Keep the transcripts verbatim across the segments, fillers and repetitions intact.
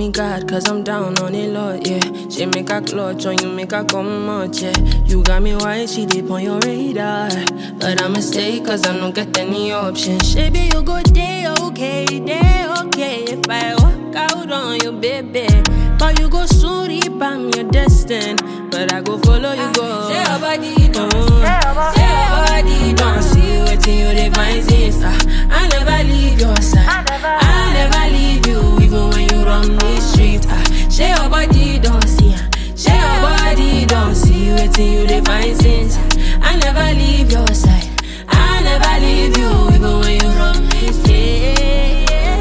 me God, cause I'm down on it, Lord, yeah. She make a clutch on you, make a come out, yeah. You got me white, she deep on your radar. But I'ma stay, cause I don't get any options. Baby, you go day, okay, day, okay. If I walk out on you, baby, but you go so deep, I'm your destined. But I go follow you, go. Say your body, don't see. Say your body, don't see. Waiting you, they find since. I never leave your side. I never leave you, even when you run the street. Say your body, don't see. Say your body, don't see. Waiting you, they find since. I never leave your side. I never leave you, even when you run the street.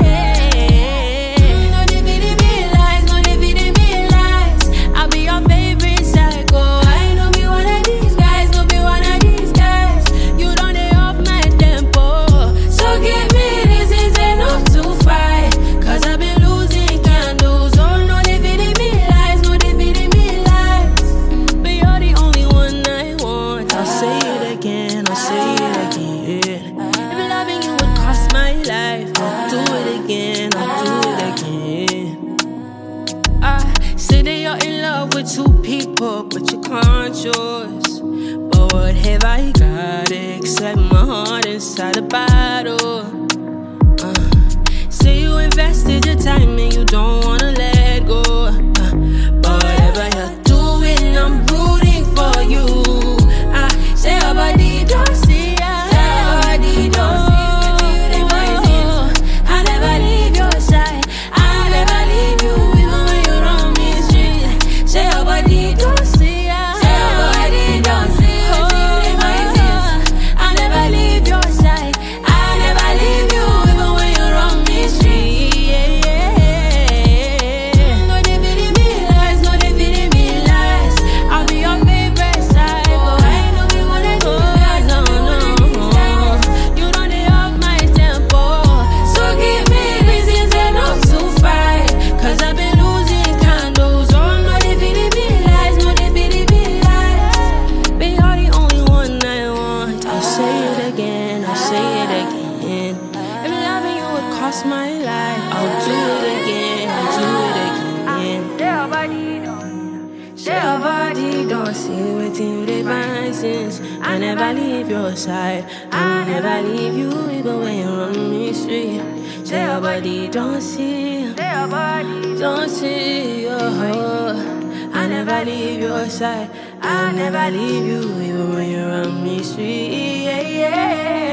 Two people, but you can't choose. But what have I got except my heart inside a bottle? Uh, say you invested your time and you don't wanna let go. Uh, but whatever you're doing, I'm rooting for you. Uh, say your body don't see, uh, say your body don't see. I never leave your side. I never leave you, even when you run me street. Say your body don't see, uh, say your body don't see. I never leave your side. I never leave you, even when you run me street. Yeah, yeah. No, they feeding me lies, no, they feeding me lies. I'll be your favorite side. Oh, I know we wanna do that. No, no, you know they off my tempo. So give me reasons enough to fight. Cause I've been losing candles. Oh, no, they feeding me lies, no, they feeding me lies. Babe, you're the only one I want. I'll say it again, I'll say it again. If loving you would cost my life, I'll do it again, I'll do it again. Say your body don't, say your body don't see waiting you divine since. I never leave your side, I never leave you, even when you run me street. Say your body don't see, say your body don't see, oh, I never leave your side, I never leave you, even when you run me street. Yeah, yeah.